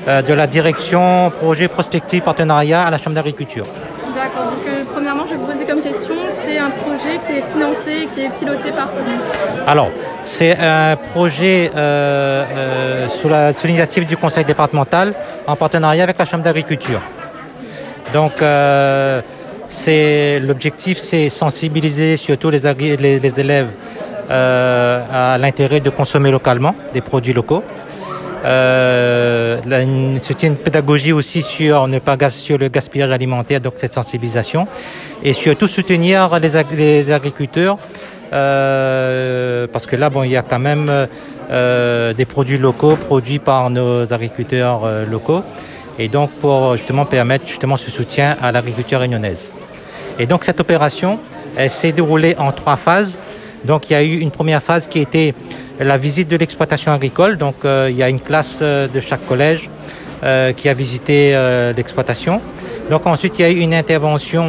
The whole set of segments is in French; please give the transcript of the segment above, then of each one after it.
de la direction projet prospective partenariat à la Chambre d'agriculture. D'accord, donc premièrement je vais vous poser comme question, c'est un projet qui est financé, qui est piloté par qui? Alors, c'est un projet sous l'initiative du conseil départemental en partenariat avec la Chambre d'agriculture. Donc, l'objectif, c'est sensibiliser surtout les élèves à l'intérêt de consommer localement des produits locaux. C'est une pédagogie aussi sur le gaspillage alimentaire, donc cette sensibilisation, et surtout soutenir les agriculteurs, parce que là, il y a quand même des produits locaux produits par nos agriculteurs locaux, et donc pour justement permettre ce soutien à l'agriculture réunionnaise. Et donc cette opération, elle s'est déroulée en 3 phases. Donc il y a eu une première phase qui était la visite de l'exploitation agricole. Donc il y a une classe de chaque collège qui a visité l'exploitation. Donc ensuite il y a eu une intervention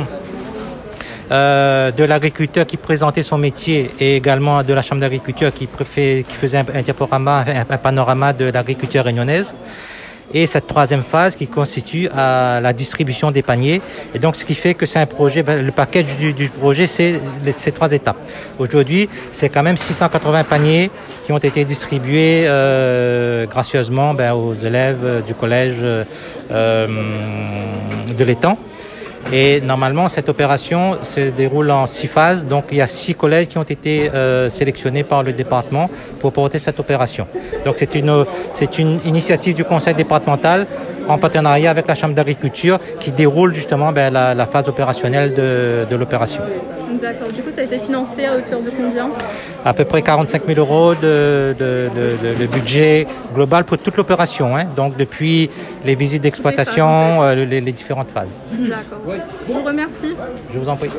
de l'agriculteur qui présentait son métier et également de la Chambre d'agriculture qui faisait un panorama de l'agriculture réunionnaise. Et cette 3e phase qui constitue la distribution des paniers. Et donc, ce qui fait que c'est un projet, le package du projet, c'est ces 3 étapes. Aujourd'hui, c'est quand même 680 paniers qui ont été distribués gracieusement aux élèves du collège de l'Étang. Et normalement, cette opération se déroule en 6 phases. Donc, il y a 6 collèges qui ont été sélectionnés par le département pour porter cette opération. Donc, c'est une initiative du conseil départemental en partenariat avec la Chambre d'agriculture qui déroule justement la phase opérationnelle de l'opération. D'accord. Du coup, ça a été financé à hauteur de combien? À peu près 45 000 € de budget global pour toute l'opération. Donc, depuis les visites d'exploitation, les différentes phases. D'accord. Je vous remercie. Je vous en prie.